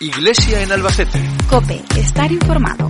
Iglesia en Albacete. COPE, estar informado.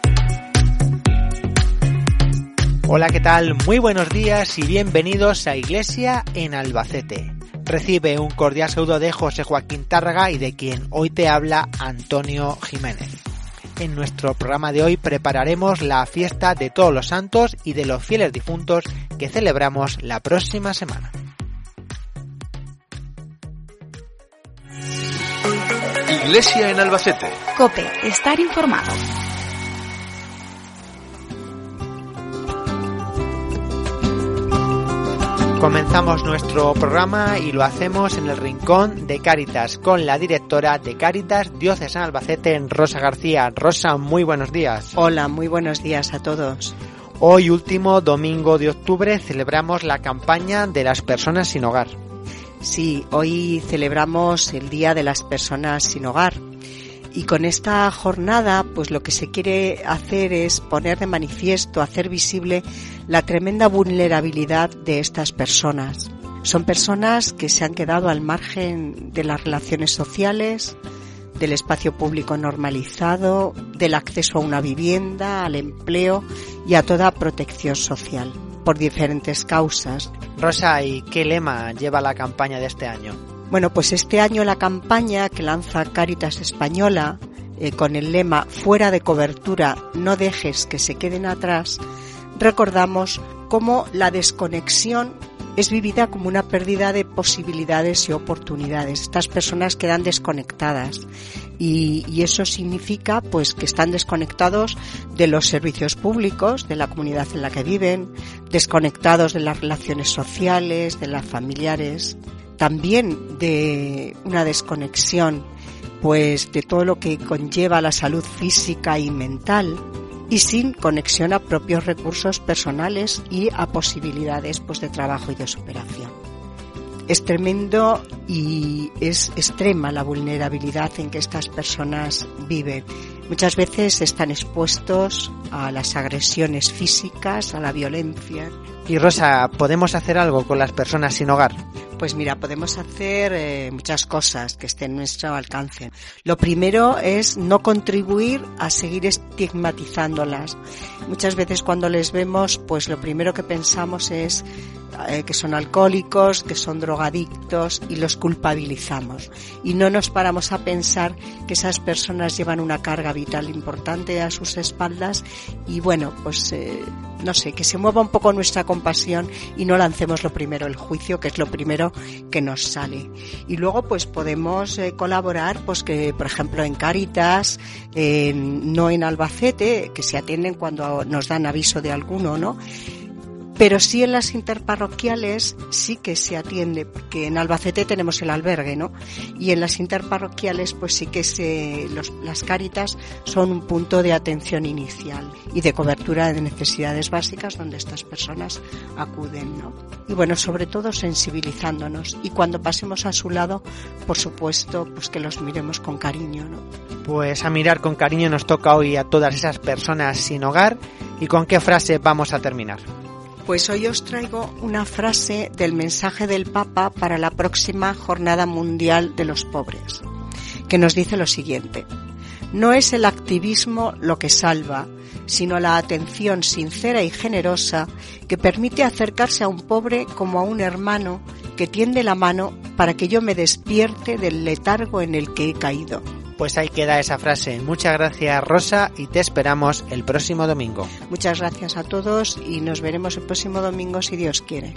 Hola, ¿qué tal? Muy buenos días y bienvenidos a Iglesia en Albacete. Recibe un cordial saludo de José Joaquín Tárraga y de quien hoy te habla Antonio Jiménez. En nuestro programa de hoy prepararemos la fiesta de todos los santos y de los fieles difuntos que celebramos la próxima semana. Iglesia en Albacete. COPE, estar informado. Comenzamos nuestro programa y lo hacemos en el rincón de Cáritas con la directora de Cáritas Diocesana Albacete, Rosa García. Rosa, muy buenos días. Hola, muy buenos días a todos. Hoy, último domingo de octubre, celebramos la campaña de las personas sin hogar. Sí, hoy celebramos el Día de las Personas sin Hogar. Y con esta jornada, pues lo que se quiere hacer es poner de manifiesto, hacer visible la tremenda vulnerabilidad de estas personas. Son personas que se han quedado al margen de las relaciones sociales, del espacio público normalizado, del acceso a una vivienda, al empleo y a toda protección social, por diferentes causas. Rosa, ¿y qué lema lleva la campaña de este año? Bueno, pues este año la campaña que lanza Cáritas Española, con el lema "Fuera de cobertura, no dejes que se queden atrás", recordamos cómo la desconexión es vivida como una pérdida de posibilidades y oportunidades. Estas personas quedan desconectadas y eso significa pues que están desconectados de los servicios públicos, de la comunidad en la que viven, desconectados de las relaciones sociales, de las familiares, también de una desconexión pues de todo lo que conlleva la salud física y mental, y sin conexión a propios recursos personales y a posibilidades pues de trabajo y de superación. Es tremendo y es extrema la vulnerabilidad en que estas personas viven. Muchas veces están expuestos a las agresiones físicas, a la violencia. Y Rosa, ¿podemos hacer algo con las personas sin hogar? Pues mira, podemos hacer muchas cosas que estén a nuestro alcance. Lo primero es no contribuir a seguir estigmatizándolas. Muchas veces cuando les vemos, pues lo primero que pensamos es que son alcohólicos, que son drogadictos y los culpabilizamos. Y no nos paramos a pensar que esas personas llevan una carga vital importante a sus espaldas y bueno, pues no sé, que se mueva un poco nuestra compasión y no lancemos lo primero el juicio, que es lo primero que nos sale. Y luego pues podemos colaborar, pues que por ejemplo en Cáritas, no en Albacete, que se atienden cuando nos dan aviso de alguno, ¿no? Pero sí en las interparroquiales sí que se atiende, porque en Albacete tenemos el albergue, ¿no? Y en las interparroquiales pues sí que las Cáritas son un punto de atención inicial y de cobertura de necesidades básicas donde estas personas acuden, ¿no? Y bueno, sobre todo sensibilizándonos, y cuando pasemos a su lado, por supuesto, pues que los miremos con cariño, ¿no? Pues a mirar con cariño nos toca hoy a todas esas personas sin hogar. ¿Y con qué frase vamos a terminar? Pues hoy os traigo una frase del mensaje del Papa para la próxima Jornada Mundial de los Pobres, que nos dice lo siguiente: no es el activismo lo que salva, sino la atención sincera y generosa que permite acercarse a un pobre como a un hermano que tiende la mano para que yo me despierte del letargo en el que he caído. Pues ahí queda esa frase. Muchas gracias, Rosa, y te esperamos el próximo domingo. Muchas gracias a todos y nos veremos el próximo domingo si Dios quiere.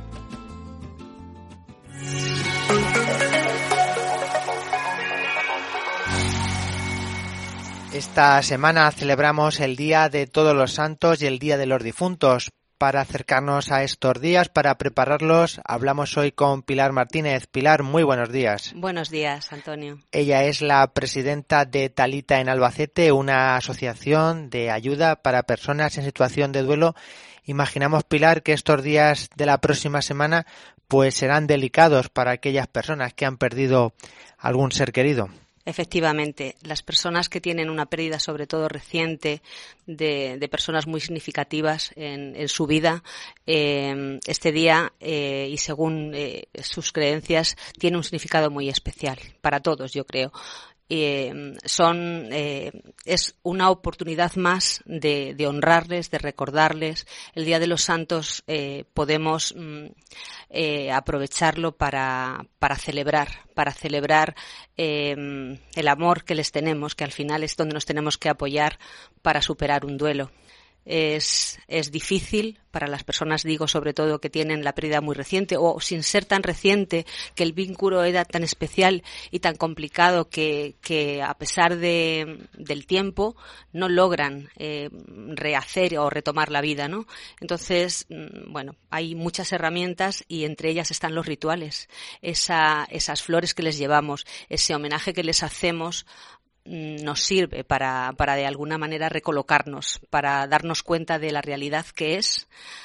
Esta semana celebramos el Día de Todos los Santos y el Día de los Difuntos. Para acercarnos a estos días, para prepararlos, hablamos hoy con Pilar Martínez. Pilar, muy buenos días. Buenos días, Antonio. Ella es la presidenta de Talita en Albacete, una asociación de ayuda para personas en situación de duelo. Imaginamos, Pilar, que estos días de la próxima semana pues serán delicados para aquellas personas que han perdido algún ser querido. Efectivamente, las personas que tienen una pérdida, sobre todo reciente, de personas muy significativas en su vida, este día, y según sus creencias, tiene un significado muy especial para todos, yo creo. es una oportunidad más de honrarles, de recordarles. El Día de los Santos podemos aprovecharlo para celebrar el amor que les tenemos, que al final es donde nos tenemos que apoyar para superar un duelo. Es difícil para las personas, digo, sobre todo que tienen la pérdida muy reciente o sin ser tan reciente, que el vínculo era tan especial y tan complicado que a pesar del tiempo no logran rehacer o retomar la vida, ¿no? Entonces, bueno, hay muchas herramientas y entre ellas están los rituales, esas flores que les llevamos, ese homenaje que les hacemos nos sirve para de alguna manera recolocarnos, para darnos cuenta de la realidad que es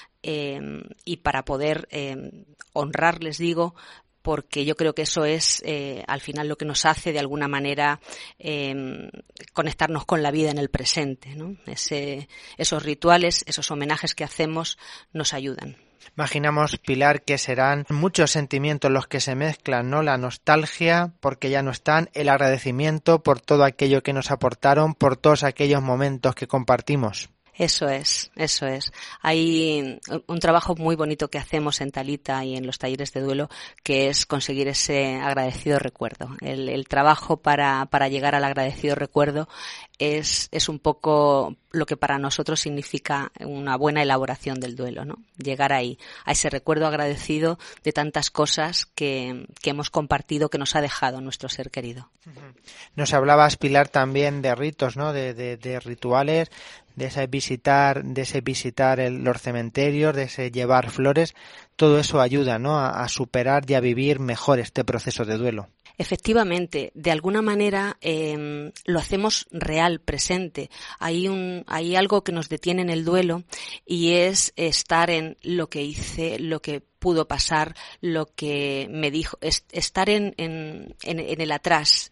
y para poder honrar, les digo, porque yo creo que eso es al final lo que nos hace de alguna manera conectarnos con la vida en el presente, ¿no? Esos rituales, esos homenajes que hacemos nos ayudan. Imaginamos, Pilar, que serán muchos sentimientos los que se mezclan, ¿no? La nostalgia porque ya no están, el agradecimiento por todo aquello que nos aportaron, por todos aquellos momentos que compartimos. Eso es. Hay un trabajo muy bonito que hacemos en Talita y en los talleres de duelo, que es conseguir ese agradecido recuerdo. El trabajo para llegar al agradecido recuerdo es un poco lo que para nosotros significa una buena elaboración del duelo, ¿no? Llegar ahí, a ese recuerdo agradecido de tantas cosas que hemos compartido, que nos ha dejado nuestro ser querido. Nos hablabas, Pilar, también de ritos, ¿no? De rituales, de ese visitar los cementerios, de ese llevar flores. Todo eso ayuda, ¿no? A superar y a vivir mejor este proceso de duelo. Efectivamente, de alguna manera lo hacemos real, presente. Hay algo que nos detiene en el duelo y es estar en lo que hice, lo que pudo pasar, lo que me dijo, estar en el atrás,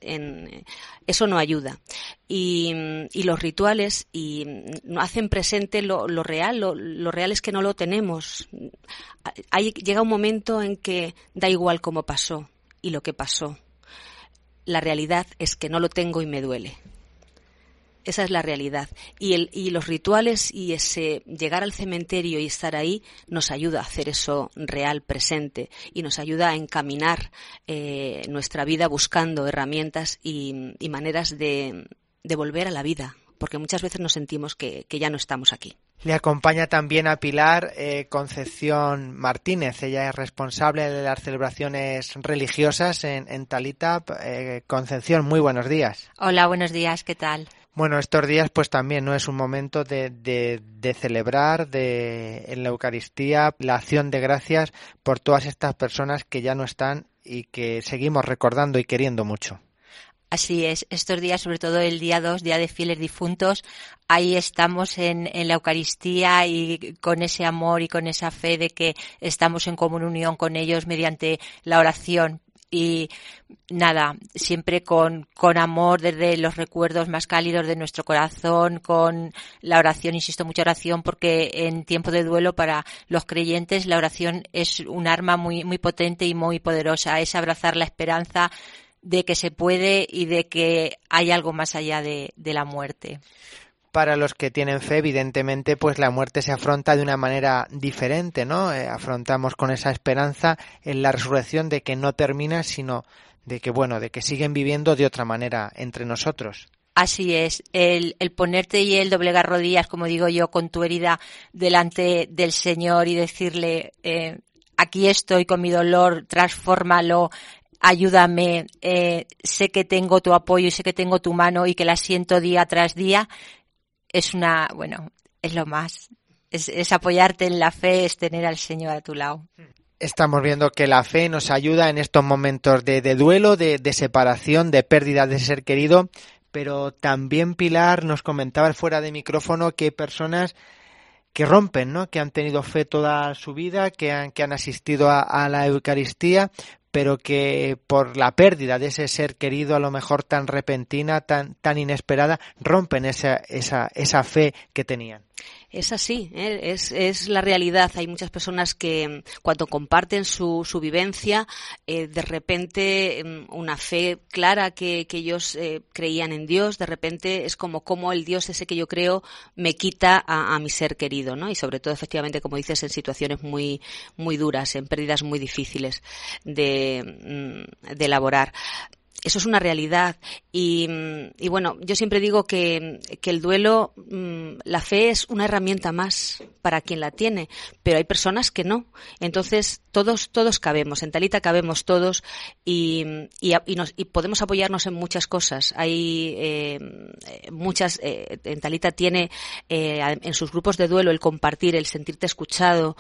eso no ayuda. Y los rituales hacen presente lo real, lo real es que no lo tenemos. Llega un momento en que da igual cómo pasó y lo que pasó. La realidad es que no lo tengo y me duele. Esa es la realidad. Y los rituales y ese llegar al cementerio y estar ahí nos ayuda a hacer eso real, presente, y nos ayuda a encaminar nuestra vida buscando herramientas y maneras de volver a la vida, porque muchas veces nos sentimos que ya no estamos aquí. Le acompaña también a Pilar Concepción Martínez. Ella es responsable de las celebraciones religiosas en Talita. Concepción, muy buenos días. Hola, buenos días, ¿qué tal? Bueno, estos días pues también no es un momento de celebrar en la Eucaristía la acción de gracias por todas estas personas que ya no están y que seguimos recordando y queriendo mucho. Así es, estos días, sobre todo el día 2, Día de Fieles Difuntos, ahí estamos en la Eucaristía y con ese amor y con esa fe de que estamos en comunión con ellos mediante la oración. Y nada, siempre con amor, desde los recuerdos más cálidos de nuestro corazón, con la oración, insisto, mucha oración, porque en tiempo de duelo para los creyentes la oración es un arma muy, muy potente y muy poderosa, es abrazar la esperanza de que se puede y de que hay algo más allá de la muerte. Para los que tienen fe, evidentemente, pues la muerte se afronta de una manera diferente, ¿no? Afrontamos con esa esperanza en la resurrección de que no termina, sino de que siguen viviendo de otra manera entre nosotros. Así es, el ponerte y el doblegar rodillas, como digo yo, con tu herida delante del Señor y decirle, aquí estoy con mi dolor, transfórmalo, ayúdame, sé que tengo tu apoyo y sé que tengo tu mano y que la siento día tras día, es lo más. Es apoyarte en la fe, es tener al Señor a tu lado. Estamos viendo que la fe nos ayuda en estos momentos de duelo, de separación, de pérdida de ser querido, pero también Pilar nos comentaba fuera de micrófono que hay personas que rompen, ¿no? Que han tenido fe toda su vida, que han asistido a la Eucaristía, pero que por la pérdida de ese ser querido, a lo mejor tan repentina, tan inesperada, rompen esa fe que tenían. Es así, es la realidad. Hay muchas personas que cuando comparten su vivencia, de repente una fe clara que ellos creían en Dios, de repente es como el Dios ese que yo creo me quita a mi ser querido, ¿no? Y sobre todo, efectivamente, como dices, en situaciones muy muy duras, en pérdidas muy difíciles de elaborar. Eso es una realidad y bueno, yo siempre digo que el duelo, la fe es una herramienta más para quien la tiene, pero hay personas que no. Entonces todos cabemos, en Talita cabemos todos y podemos apoyarnos en muchas cosas. Hay muchas, en Talita tiene en sus grupos de duelo el compartir, el sentirte escuchado,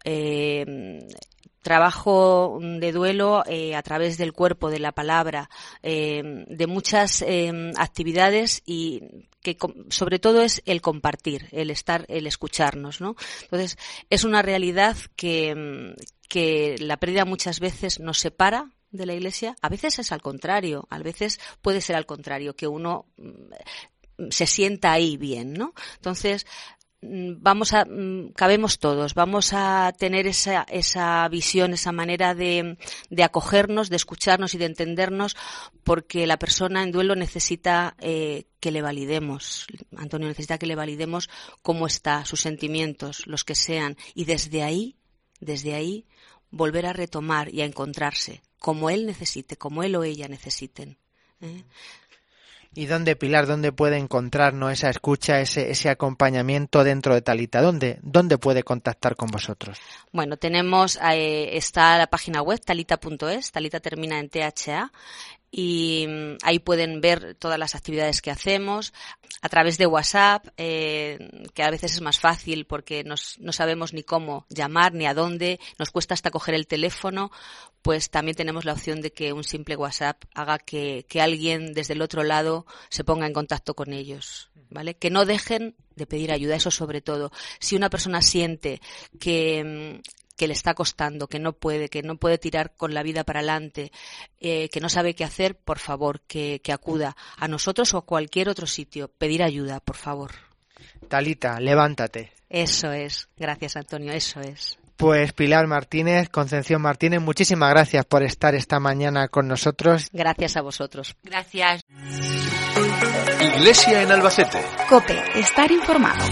trabajo de duelo a través del cuerpo, de la palabra, de muchas actividades y que sobre todo es el compartir, el escucharnos, ¿no? Entonces, es una realidad que la pérdida muchas veces nos separa de la Iglesia, a veces es al contrario, a veces puede ser al contrario, que uno se sienta ahí bien, ¿no? Entonces, cabemos todos, vamos a tener esa visión, esa manera de acogernos, de escucharnos y de entendernos, porque la persona en duelo necesita que le validemos. Antonio necesita que le validemos cómo está, sus sentimientos, los que sean, y desde ahí volver a retomar y a encontrarse, como él necesite, como él o ella necesiten. ¿Y dónde, Pilar, dónde puede encontrarnos esa escucha, ese acompañamiento dentro de Talita? ¿Dónde puede contactar con vosotros? Bueno, está la página web talita.es, Talita termina en THA, y ahí pueden ver todas las actividades que hacemos a través de WhatsApp, que a veces es más fácil porque no sabemos ni cómo llamar ni a dónde, nos cuesta hasta coger el teléfono. Pues también tenemos la opción de que un simple WhatsApp haga que alguien desde el otro lado se ponga en contacto con ellos, ¿vale? Que no dejen de pedir ayuda, eso sobre todo. Si una persona siente que le está costando, que no puede tirar con la vida para adelante, que no sabe qué hacer, por favor, que acuda a nosotros o a cualquier otro sitio. Pedir ayuda, por favor. Talita, levántate. Eso es. Gracias, Antonio, eso es. Pues Pilar Martínez, Concepción Martínez, muchísimas gracias por estar esta mañana con nosotros. Gracias a vosotros. Gracias. Iglesia en Albacete. COPE, estar informado.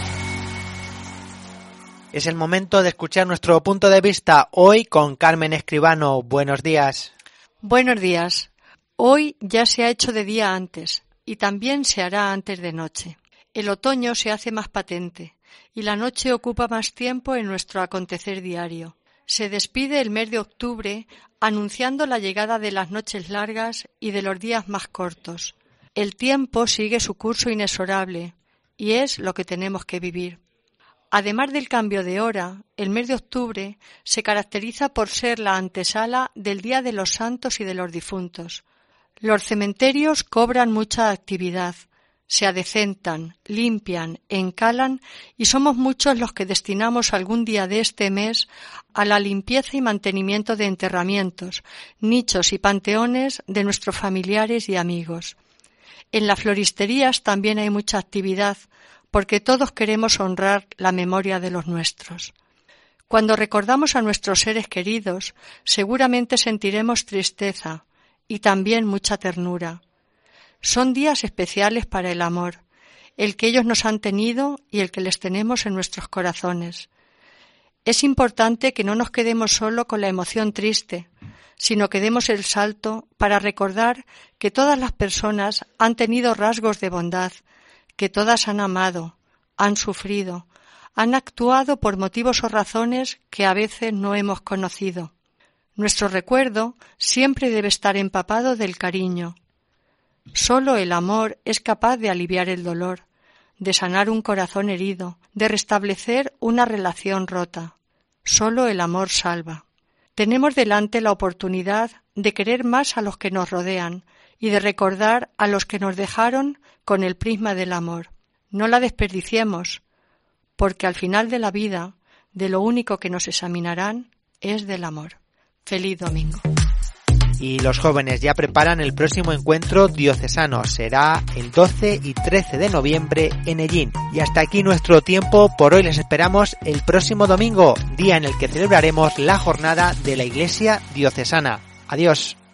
Es el momento de escuchar nuestro punto de vista hoy con Carmen Escribano. Buenos días. Buenos días. Hoy ya se ha hecho de día antes y también se hará antes de noche. El otoño se hace más patente y la noche ocupa más tiempo en nuestro acontecer diario. Se despide el mes de octubre anunciando la llegada de las noches largas y de los días más cortos. El tiempo sigue su curso inexorable y es lo que tenemos que vivir. Además del cambio de hora, el mes de octubre se caracteriza por ser la antesala del Día de los Santos y de los Difuntos. Los cementerios cobran mucha actividad. Se adecentan, limpian, encalan y somos muchos los que destinamos algún día de este mes a la limpieza y mantenimiento de enterramientos, nichos y panteones de nuestros familiares y amigos. En las floristerías también hay mucha actividad porque todos queremos honrar la memoria de los nuestros. Cuando recordamos a nuestros seres queridos, seguramente sentiremos tristeza y también mucha ternura. Son días especiales para el amor, el que ellos nos han tenido y el que les tenemos en nuestros corazones. Es importante que no nos quedemos solo con la emoción triste, sino que demos el salto para recordar que todas las personas han tenido rasgos de bondad, que todas han amado, han sufrido, han actuado por motivos o razones que a veces no hemos conocido. Nuestro recuerdo siempre debe estar empapado del cariño. Solo el amor es capaz de aliviar el dolor, de sanar un corazón herido, de restablecer una relación rota. Solo el amor salva. Tenemos delante la oportunidad de querer más a los que nos rodean y de recordar a los que nos dejaron con el prisma del amor. No la desperdiciemos, porque al final de la vida, de lo único que nos examinarán es del amor. Feliz domingo. Y los jóvenes ya preparan el próximo encuentro diocesano. Será el 12 y 13 de noviembre en Ellín. Y hasta aquí nuestro tiempo por hoy. Les esperamos el próximo domingo, día en el que celebraremos la jornada de la Iglesia Diocesana. Adiós.